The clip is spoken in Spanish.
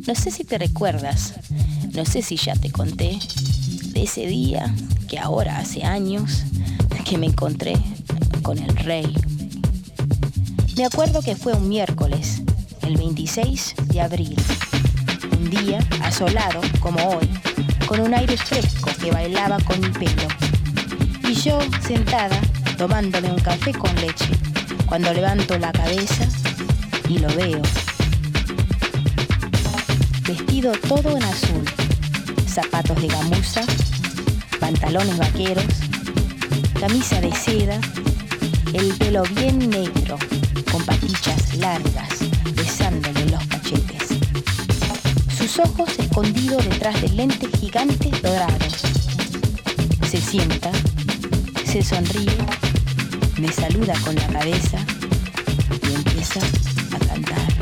No sé si te recuerdas, no sé si ya te conté, de ese día que ahora hace años que me encontré con el rey. Me acuerdo que fue un miércoles, el 26 de abril, un día asolado como hoy, con un aire fresco que bailaba con mi pelo. Y yo sentada tomándome un café con leche, cuando levanto la cabeza y lo veo. Vestido todo en azul, zapatos de gamuza, pantalones vaqueros, camisa de seda, el pelo bien negro, con patillas largas, besándole los cachetes. Sus ojos escondidos detrás de lentes gigantes dorados. Se sienta, se sonríe, me saluda con la cabeza y empieza a cantar.